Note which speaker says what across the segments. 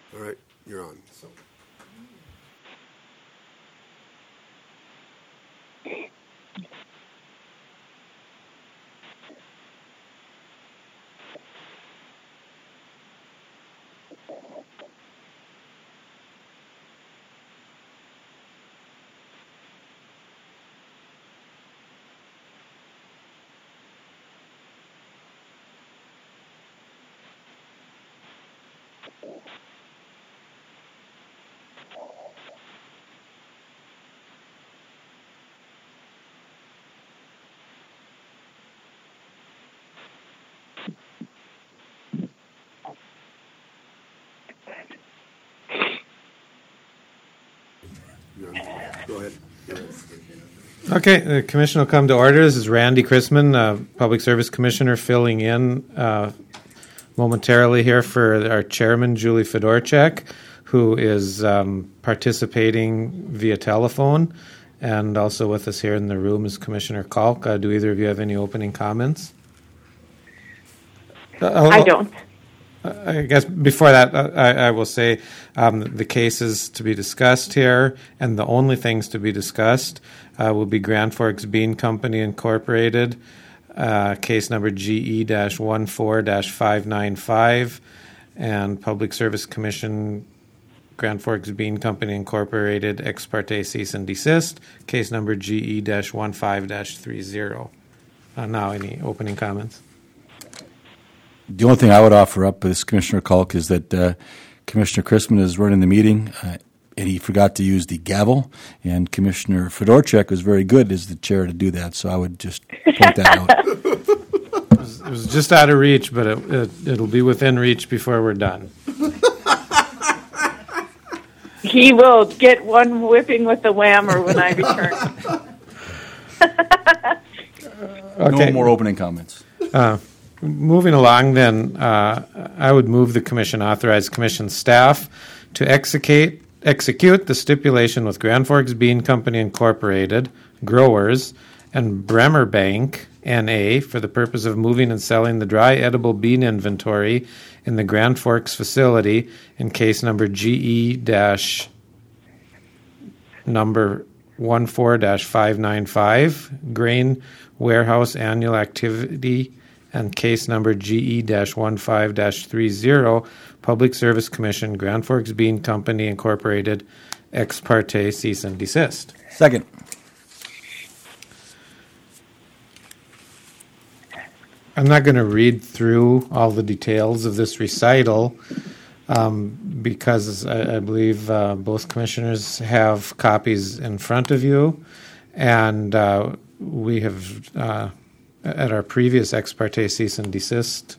Speaker 1: All right, you're on. Go ahead.
Speaker 2: Okay, the commission will come to order. This is Randy Chrisman, Public Service Commissioner, filling in momentarily here for our chairman, Julie Fedorchak, who is participating via telephone. And also with us here in the room is Commissioner Kalk. Do either of you have any opening comments?
Speaker 3: I don't.
Speaker 2: I guess before that, I will say the cases to be discussed here, and the only things to be discussed will be Grand Forks Bean Company Incorporated, case number GE-14-595, and Public Service Commission, Grand Forks Bean Company Incorporated, ex parte cease and desist, case number GE-15-30. Now, any opening comments?
Speaker 4: The only thing I would offer up as Commissioner Kalk is that Commissioner Chrisman is running the meeting, and he forgot to use the gavel, and Commissioner Fedorchak was very good as the chair to do that, so I would just point that out.
Speaker 2: It was just out of reach, but it'll be within reach before we're done.
Speaker 3: He will get one whipping with the whammer when I return.
Speaker 2: Okay.
Speaker 4: No more opening comments.
Speaker 2: Moving along, then, I would move the commission authorize commission staff to execute the stipulation with Grand Forks Bean Company Incorporated, growers, and Bremer Bank, N.A., for the purpose of moving and selling the dry edible bean inventory in the Grand Forks facility in case number GE-number 14-595, grain warehouse annual activity, and case number GE-15-30, Public Service Commission, Grand Forks Bean Company Incorporated, ex parte cease and desist.
Speaker 4: Second.
Speaker 2: I'm not going to read through all the details of this recital because I believe both commissioners have copies in front of you, and we have at our previous ex parte cease and desist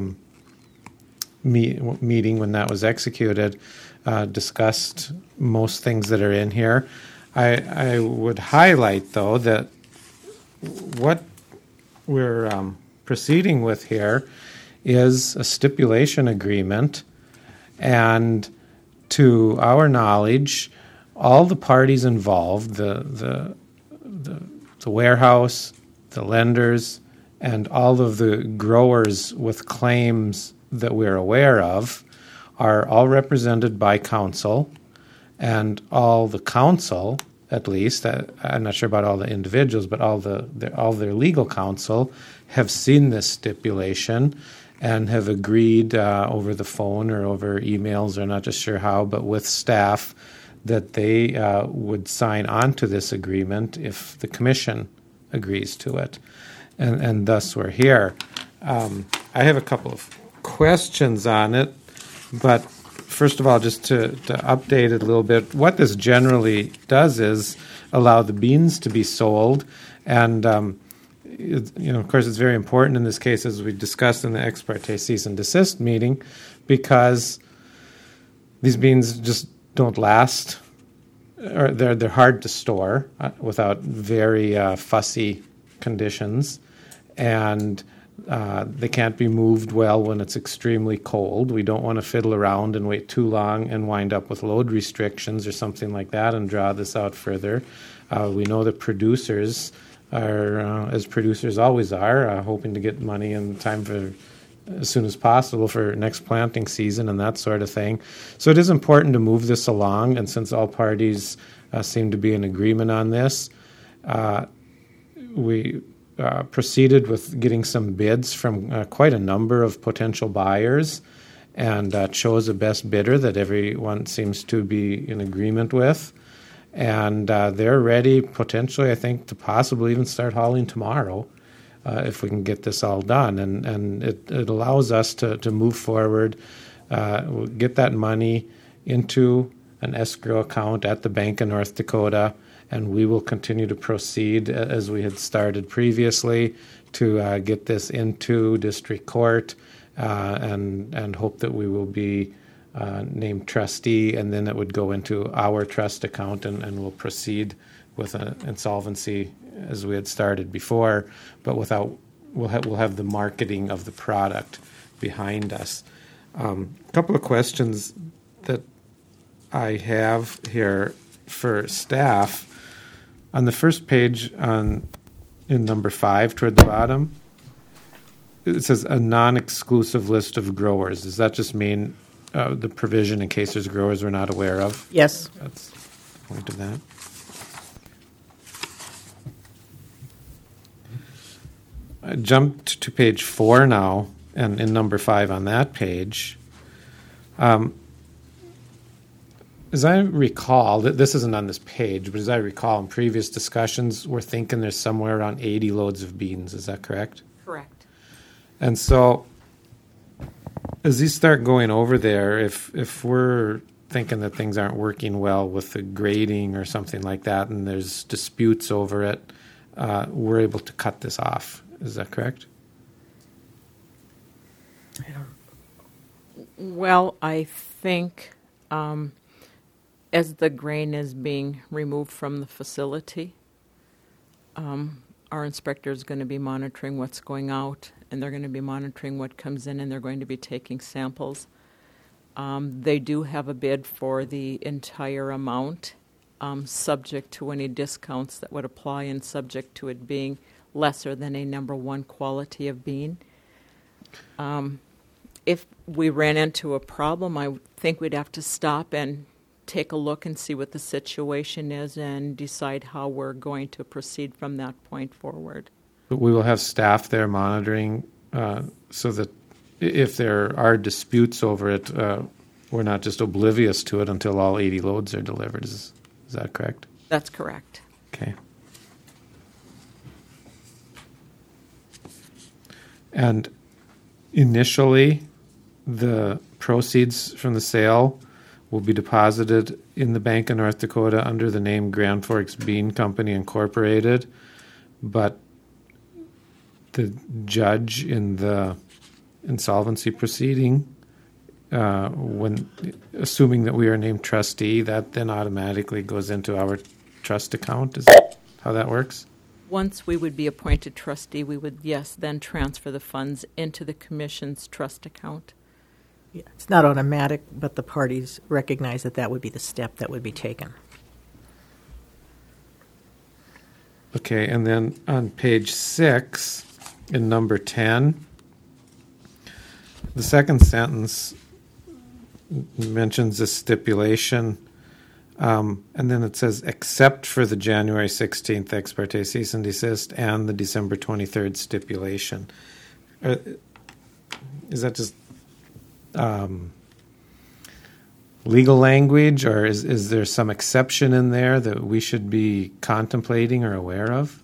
Speaker 2: meeting, when that was executed, discussed most things that are in here. I would highlight, though, that what we're proceeding with here is a stipulation agreement, and to our knowledge, all the parties involved, the warehouse, the lenders, and all of the growers with claims that we're aware of are all represented by counsel, and all the counsel, at least, I'm not sure about all the individuals, but all their legal counsel have seen this stipulation and have agreed over the phone or over emails, or not just sure how, but with staff, that they would sign on to this agreement if the commission agrees to it, and thus we're here. I have a couple of questions on it, but first of all, just to update it a little bit, what this generally does is allow the beans to be sold, and of course, it's very important in this case, as we discussed in the ex parte cease and desist meeting, because these beans just don't last, or they're hard to store without very fussy conditions, and they can't be moved well when it's extremely cold. We don't want to fiddle around and wait too long and wind up with load restrictions or something like that and draw this out further. We know that producers are, as producers always are, hoping to get money in time for as soon as possible for next planting season and that sort of thing. So it is important to move this along, and since all parties seem to be in agreement on this, we proceeded with getting some bids from quite a number of potential buyers, and chose a best bidder that everyone seems to be in agreement with. And they're ready, potentially, I think, to possibly even start hauling tomorrow if we can get this all done. And it allows us to move forward, get that money into an escrow account at the Bank of North Dakota, and we will continue to proceed as we had started previously to get this into district court and hope that we will be named trustee, and then it would go into our trust account, and we'll proceed with an insolvency as we had started before, but we'll have the marketing of the product behind us. A couple of questions that I have here for staff. On the first page in number 5 toward the bottom, it says a non-exclusive list of growers. Does that just mean the provision in case there's growers we're not aware of?
Speaker 1: Yes.
Speaker 2: That's the point of that. I jumped to page 4 now, and in number 5 on that page. As I recall, this isn't on this page, but as I recall in previous discussions, we're thinking there's somewhere around 80 loads of beans. Is that correct?
Speaker 1: Correct.
Speaker 2: And so as these start going over there, if we're thinking that things aren't working well with the grading or something like that, and there's disputes over it, we're able to cut this off. Is that correct?
Speaker 1: Well, I think as the grain is being removed from the facility, our inspector is going to be monitoring what's going out, and they're going to be monitoring what comes in, and they're going to be taking samples. They do have a bid for the entire amount, subject to any discounts that would apply and subject to it being lesser than a number 1 quality of bean. If we ran into a problem, I think we'd have to stop and take a look and see what the situation is and decide how we're going to proceed from that point forward.
Speaker 2: But we will have staff there monitoring so that if there are disputes over it, we're not just oblivious to it until all 80 loads are delivered. Is that correct?
Speaker 1: That's correct.
Speaker 2: Okay. And initially, the proceeds from the sale will be deposited in the Bank of North Dakota under the name Grand Forks Bean Company Incorporated, but the judge in the insolvency proceeding, when assuming that we are named trustee, that then automatically goes into our trust account. Is that how that works?
Speaker 1: Once we would be appointed trustee, we would, yes, then transfer the funds into the commission's trust account.
Speaker 5: Yeah, it's not automatic, but the parties recognize that that would be the step that would be taken.
Speaker 2: Okay, and then on page 6, in number 10, the second sentence mentions a stipulation, and then it says, except for the January 16th ex parte cease and desist and the December 23rd stipulation. Is that just legal language, or is there some exception in there that we should be contemplating or aware of?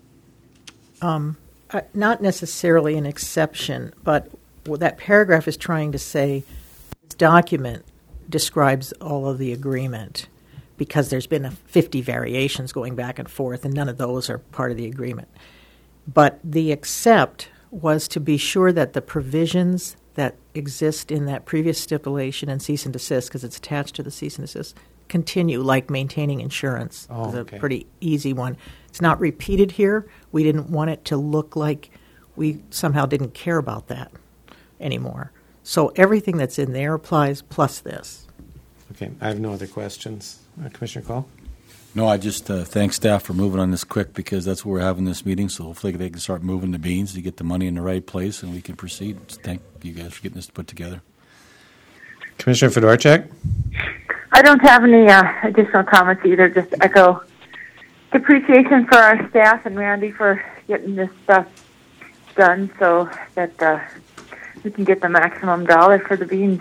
Speaker 5: Not necessarily an exception, but what that paragraph is trying to say, this document describes all of the agreement because there's been 50 variations going back and forth, and none of those are part of the agreement. But the except was to be sure that the provisions that exist in that previous stipulation and cease and desist, because it's attached to the cease and desist, continue, like maintaining insurance.
Speaker 2: Oh,
Speaker 5: it's
Speaker 2: okay.
Speaker 5: a pretty easy one. It's not repeated here. We didn't want it to look like we somehow didn't care about that anymore. So everything that's in there applies plus this.
Speaker 2: Okay, I have no other questions. Commissioner Call?
Speaker 4: No, I just thank staff for moving on this quick because that's where we're having this meeting. So hopefully they can start moving the beans to get the money in the right place and we can proceed. Thank you guys for getting this put together.
Speaker 2: Commissioner Fedorchak?
Speaker 3: I don't have any additional comments either. Just echo appreciation for our staff and Randy for getting this stuff done so that we can get the maximum dollar for the beans.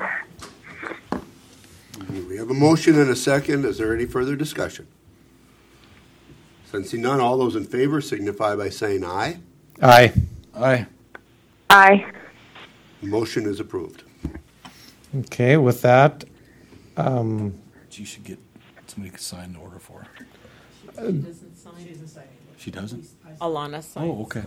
Speaker 6: We have a motion and a second. Is there any further discussion? Sensing none, all those in favor signify by saying aye.
Speaker 2: Aye.
Speaker 4: Aye.
Speaker 3: Aye.
Speaker 6: Motion is approved.
Speaker 2: Okay, with that,
Speaker 4: You should get somebody to sign the order for her.
Speaker 1: She doesn't sign.
Speaker 4: She doesn't?
Speaker 1: Alana signs.
Speaker 4: Oh, okay.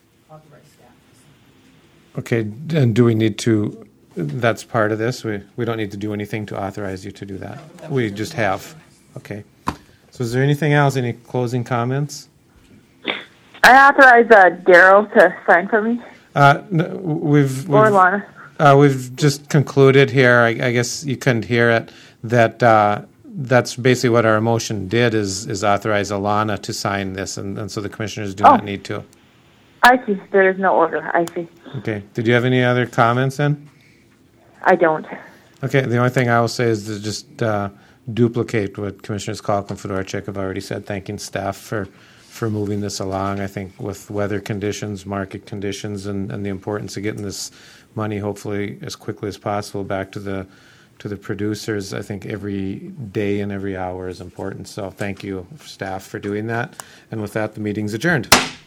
Speaker 2: okay, and do we need to, that's part of this? We don't need to do anything to authorize you to do that? We just have. Okay. So is there anything else? Any closing comments?
Speaker 3: I authorize Daryl to sign for me
Speaker 2: We've
Speaker 3: or Lana.
Speaker 2: We've just concluded here. I guess you couldn't hear it. That that's basically what our motion did is authorize Alana to sign this, and so the commissioners do not need to.
Speaker 3: I see. There is no order. I see.
Speaker 2: Okay. Did you have any other comments then?
Speaker 3: I don't.
Speaker 2: Okay. The only thing I will say is to just duplicate what Commissioners Kalk and Fedorchak have already said, thanking staff for moving this along. I think with weather conditions, market conditions, and the importance of getting this money hopefully as quickly as possible back to the producers, I think every day and every hour is important. So thank you, staff, for doing that. And with that, the meeting's adjourned.